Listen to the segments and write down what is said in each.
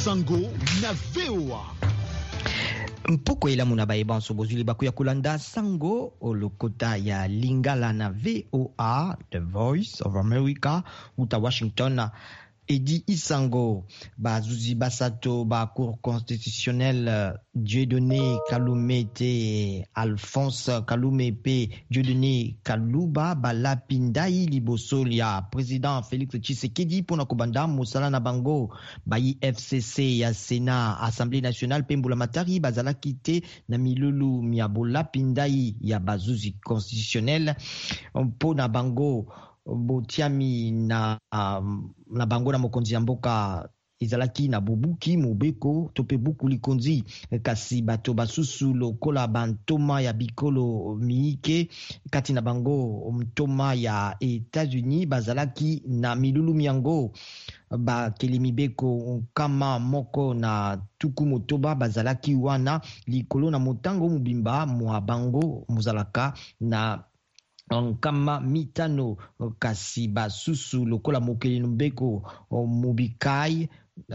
Isango na VOA. Mpoko elamu na bayebanso bozuli baku ya kulanda sango olokota ya lingala na VOA, The Voice of America, uta Washington. Edi Isango, bazuzi basato ba cour constitutionnelle Dieudonné Kalumete Alphonse Kalumepe Dieudonné Kaluba balapindai libosolia président Félix Tshisekedi pona kobanda mosala na bango bayi FCC ya Sénat Assemblée nationale pembula matari bazalaki te na milulu mia bolapindai ya bazuzi constitutionnelle pona bango botiami na bango na mokonzi ya mboka ezalaki na bubuki mobeko tope buku likonzi kasi bato basusu lokola bantoma ya bikolo miike kati na bango mtoma ya États-Unis bazalaki na milulu miango bakeli mibeko kama moko na tuku motoba bazalaki wana likolo na motango mobimba mwa bango muzalaka na kama mitano kasi basusu lokola mokeli mbeko mobikai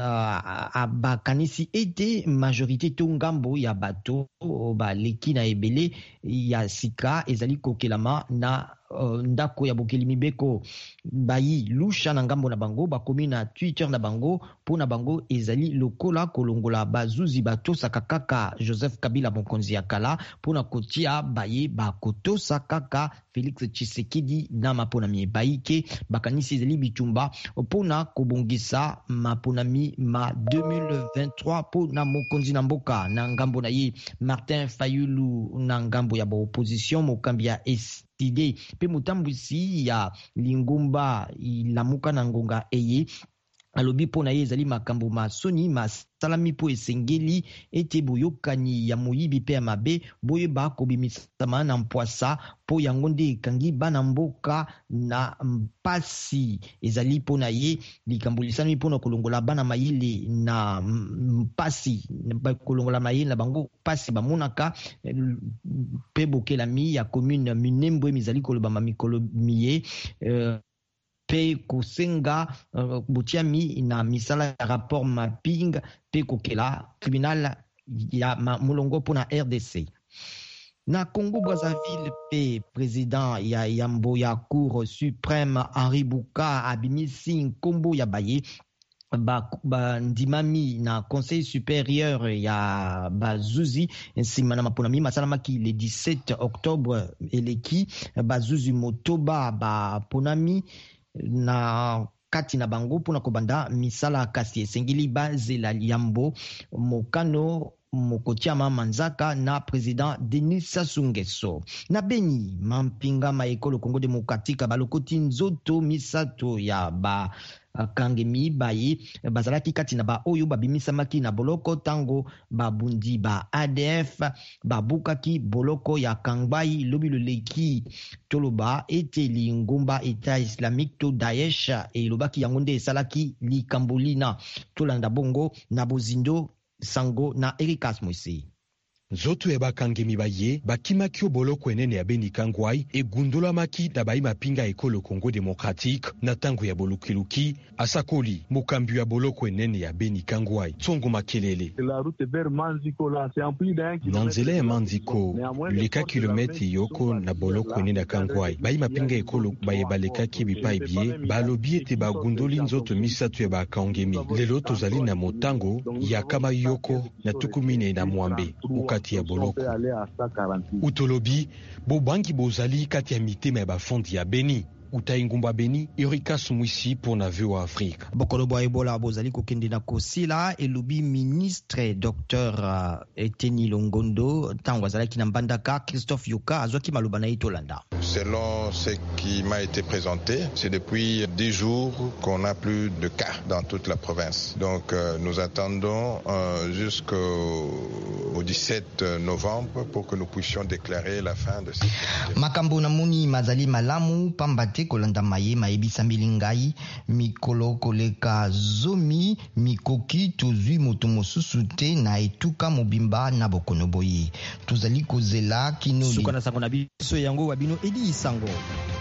bakanisi ete majorité to ngambo ya bato baleki na ebele ya sika ezali kokelama na ndako ya bokeli mibeko bayi lusha na ngambo na bango bakomi na Twitter na bango pona bango ezali lokola kolongola bazuzi batosaka kaka Joseph Kabila mokonzi ya kala pona kotia baye bakotosa kaka Félix Tshisekedi na maponami baike bakanisi ezali bitumba pona kobongisa maponami ma 2023 pona mokonzi na mboka na ngambo na ye Martin Fayulu na ngambo ya opposition mokambi ya idée pe mutambwisi ya lingumba ilamuka na ngonga eye alobi pona ye ezali makambo masoni masalami po esengeli ete boyokani ya moyibi pe ya mabe boyeba kobimisama na mpwasa po yango nde ekangi bana mboka na mpasi ezali pona ye likambo lisami pona kolongola bana mayele na mpasi kolongola mayele na bango pasi bamonaka pe bokelami ya commune Minembwe mizali kolobama mikolo miye pe kosenga botiami na misala ya rapport mapping pe kokela tribunal ya molongo pona RDC. Na Congo Brazzaville pe président ya yambo ya cour suprême Henri Bouka abimisi nkombo ya baye ndimami na conseil supérieur ya bazuzi nsima na maponami masalamaki le 17 octobre eleki bazuzi motoba baponami na kati na bango pona kobanda misala kasi esengeli bazela yambo mokano mokotiama manzaka na président Denis Sassou Nguesso. Na Beni mampinga maekolo Congo démocratique balokoti nzoto misato ya ba kangemi baye bazalaki kati na ba oyo babimisamaki na boloko tango babundi ba ADF babukaki boloko ya Kangbai lobi loleki toloba ete lingumba État islamique to Daesh elobaki yango nde esalaki likambolina tolanda bongo na bozindo sango na Erikas Moise. Nzoto ya bakangemi baye bakimaki oboloko enene ya Beni Kangwai egundolamaki na bayi mapinga ekolo Congo démocratique na tango ya bolukiluki asakoli mokambi ya boloko enene ya Beni Kangwai Tsongo Makelele na nzela ya Manziko leka kilomètre yoko na boloko enene ya Kangwai bayi mapinga ekolo baye balekaki bipai bie balobi ete bagundoli nzoto misato ya bakangemi lelo tozali na motango ya kama yoko na tukumine na mwambe kati ya boloko utolobi bobangi bozali kati ya mitema ya bafondi ya Beni utaingumba Beni Erika Sumwisi pour na VOA Afrique. Bokolobo ebola bozali kokende na kosila elobi ministre Dr Eteni Longondo tango azalaki na mbandaka Christophe Yoka azwaki maloba na itolanda. Selon ce qui m'a été présenté, c'est depuis 10 jours qu'on n'a plus de cas dans toute la province. Donc nous attendons jusqu'au 17 novembre pour que nous puissions déclarer la fin de cette épidémie. Makambo na muni mazali malamu pambate kolanda maye mayebisa milingai mikolo koleka zomi mikoki tozwi moto mosusu te na etuka mobimba na bokono boye tozali kozela kino sukana sango na biso yango wabino Edi Isango.